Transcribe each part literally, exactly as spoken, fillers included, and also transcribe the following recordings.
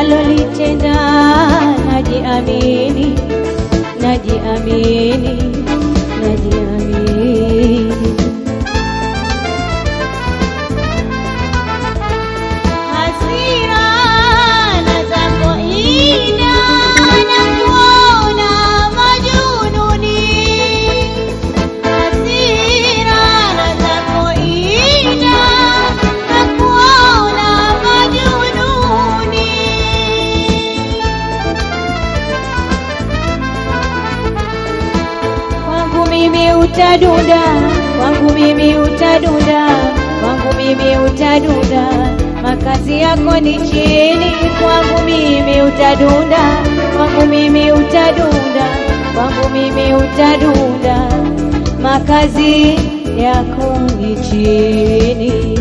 nalolitenda najiamini, najiamini, najiamini. Hasira na zako ina na kuona majununi. Hasira na zako ina na kuona majununi. Kwangu mimi utadunda, kwangu mimi utadunda, kwangu mimi utadunda, makazi yako ni chini. Kwangu mimi utadunda, kwangu mimi utadunda, kwangu mimi utadunda, makazi yako ni chini.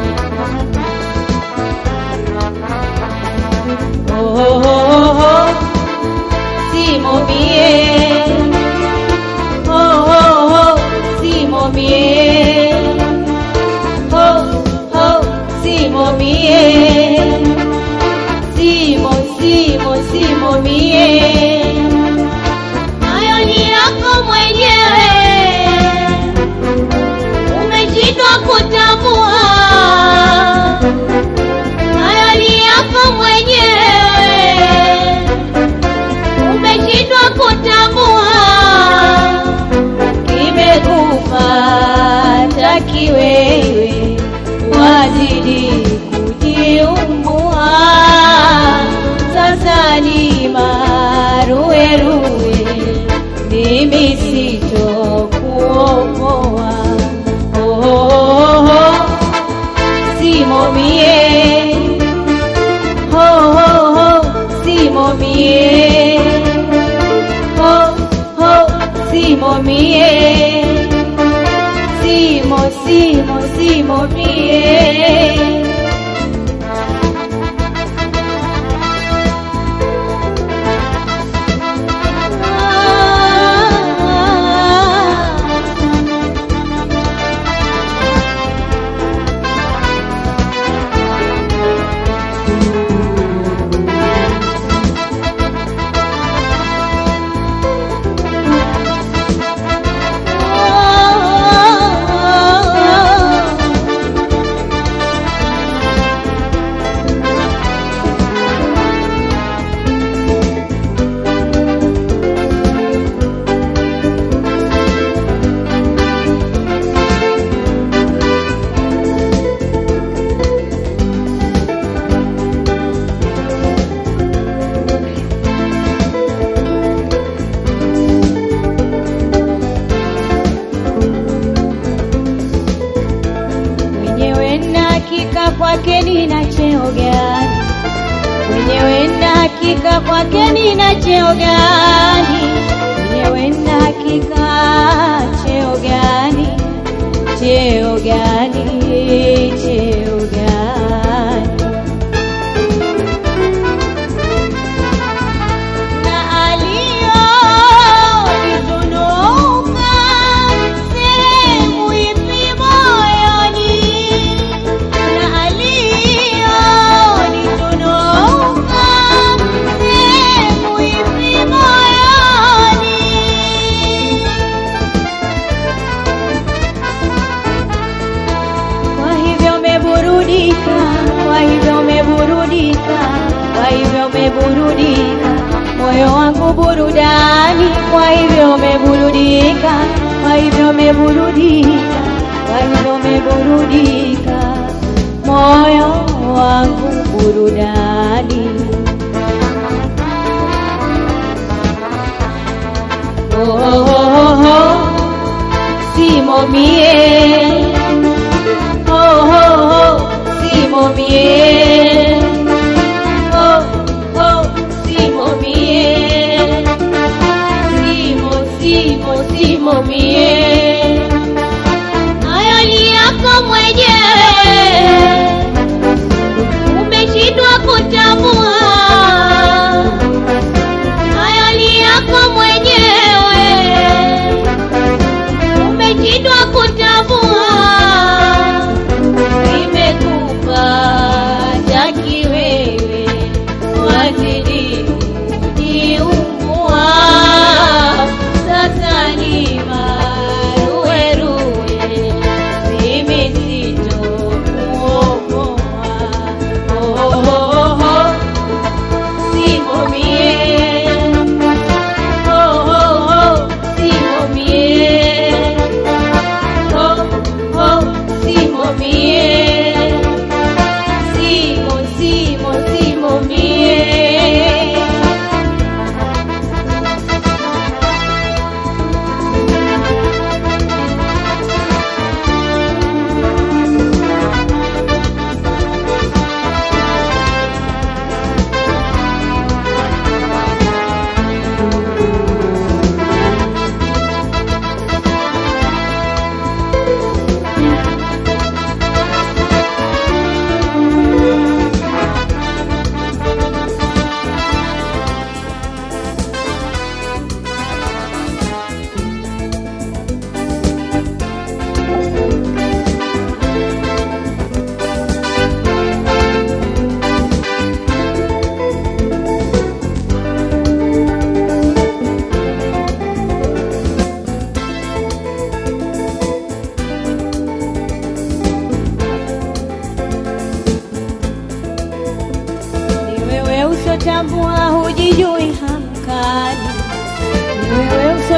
Oh, oh, oh, oh, simo mie. Oh, oh, oh, simo mie. Oh, oh, simo mie. Simo, simo, simo mie. Hayo ni yako mwenyewe, umeshindwa kutambua. Hayo ni yako mwenyewe, umeshindwa kutambua. Kimekupata kiwewe, wazidi kujiumbua. Sasa ni maruweruwe, mimi sitokuokoa. Oh, oh, oh, oh, simo mie. Oh, oh, oh, simo mie. Oh, oh, simo mie. Simo, simo, simo mie. Kwake nina cheo gani? Mwenyewe na hakika kwake nina cheo gani? Mwenyewe na hakika cheo gani? Cheo gani? Cheo gani? Na alio nitunuka sehemu ipi moyoni? Kwa hivyo umeburudika, kwa hivyo umeburudika, moyo wangu burudani. Kwa hivyo umeburudika, kwa hivyo umeburudika, kwa hivyo umeburudika, moyo wangu burudani. Oh, oh, oh, oh, simo mie. Oh, oh, oh, simo mie. Oh, oh, simo mie. Simo, simo, simo mie. Hayo ni yako mwenyewe, umeshindwa kutambua. Hayo ni yako mwenyewe, umeshindwa kutambua. Imekupa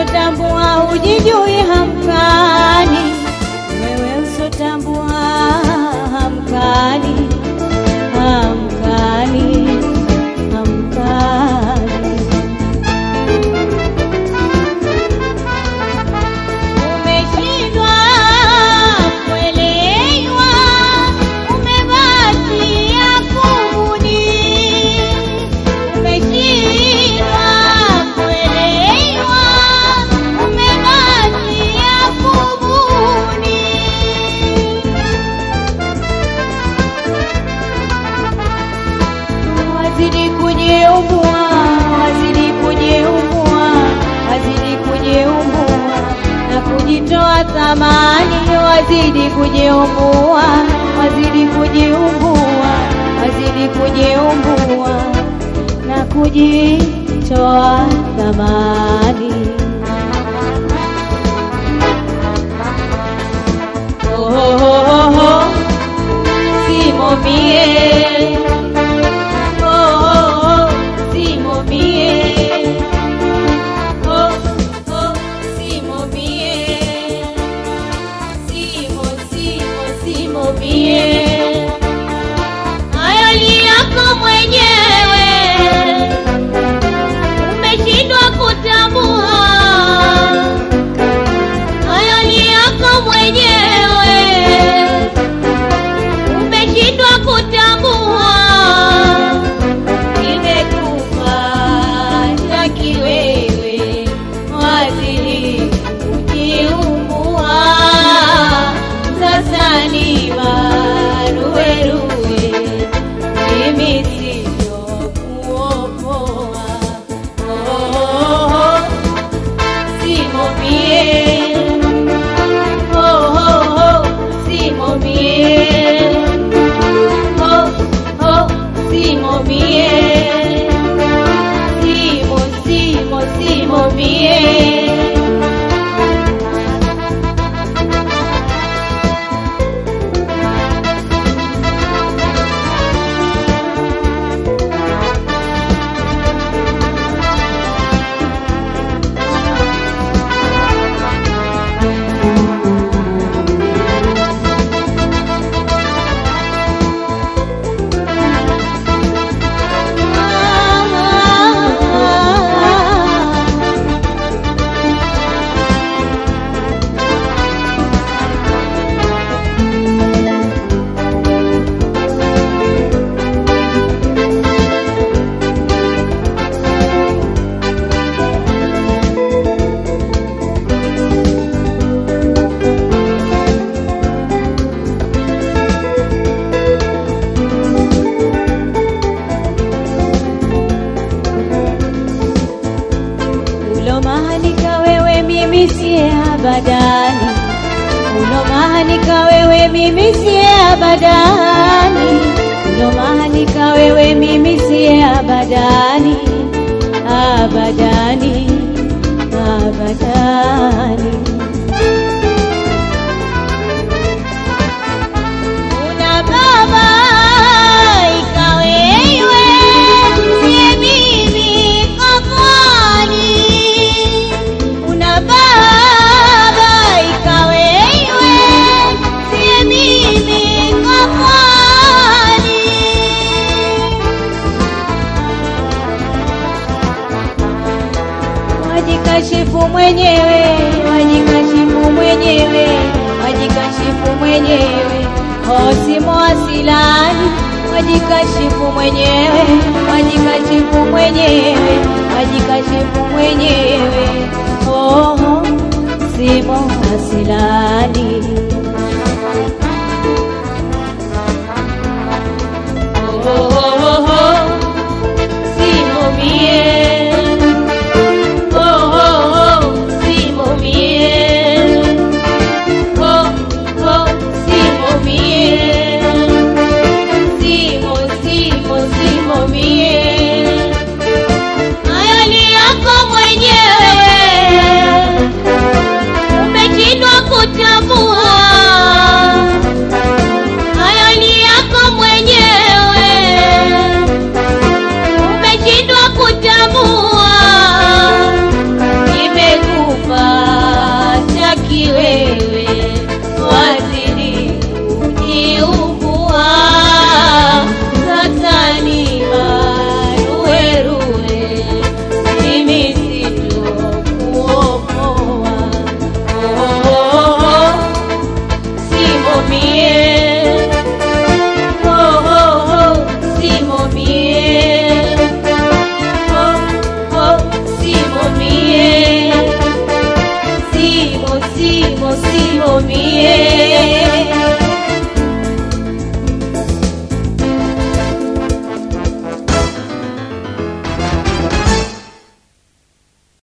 usotambua hujijui hamkani, wewe usotambua hamkani, hamkani, hamkani. Umeshindwa kuelewa, umebakia kubuni. Umeshindwa kuelewa, umebakia kubuni. Wazidi kujiumbua, wazidi kujiumbua, wazidi kujiumbua na kujitoa thamani. Wazidi kujiumbua, wazidi kujiumbua, wazidi kujiumbua na kujitoa thamani. Oh, oh, oh, oh. Simo mie, oh, oh, oh. Simo mie, oh, oh. Simo mie, simo, simo, simo mie. Hayo ni yako mwenyewe, umeshindwa kutambua. Hayo ni yako mwenyewe, umeshindwa kutambua. Imekupata kiwewe, wazidi kujiumbua. Sasa ni maruweruwe, mimi sitokuokoa. Oh, oh, oh. Simo mie, oh, oh, oh. Simo mie, oh, oh. Simo mie, simo, simo, simo mie. Ulomahanika wewe mimi siye abadani, ulomahanika wewe mimi siye abadani, ulomahanika wewe mimi siye abadani, abadani, abadani. Una baba ikawewe, siye mimi kakwani. Una baba ikawewe, siye mimi kakwani. Wajikashifu mwenyewe, wajikashifu mwenyewe, wajikashifu mwenyewe. Oh, simo asilani, wajikashifu mwenyewe, wajikashifu mwenyewe, wajikashifu mwenyewe. Oh, oh, simo asilani. Oh, oh, oh, oh, oh. Simo mie, oh, oh, oh. Simo mie, oh, oh. Simo mie, simo, simo, simo mie. Hayo ni yako